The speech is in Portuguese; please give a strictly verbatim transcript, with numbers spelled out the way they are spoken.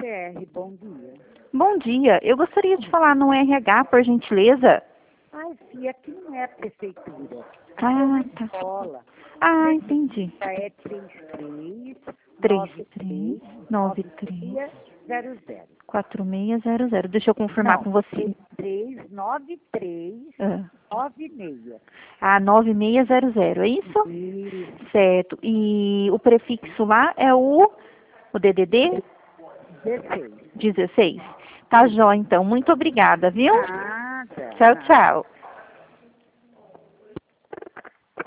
R, bom dia. Bom dia, eu gostaria de falar no R H, por gentileza. Ai, filha, aqui não é a prefeitura. Ah, É tá. escola. Ah, entendi. É trinta e três, três três nove três zero zero. quatro seis zero zero. Deixa eu confirmar Não, com você. trinta e três, noventa e três, Ah, noventa e seis. ah, nove seis zero zero, é isso? Isso, Certo. E o prefixo lá é o, o D D D dezesseis. dezesseis. Tá, jó, então. Muito obrigada, viu? Nada, Tchau, nada. tchau.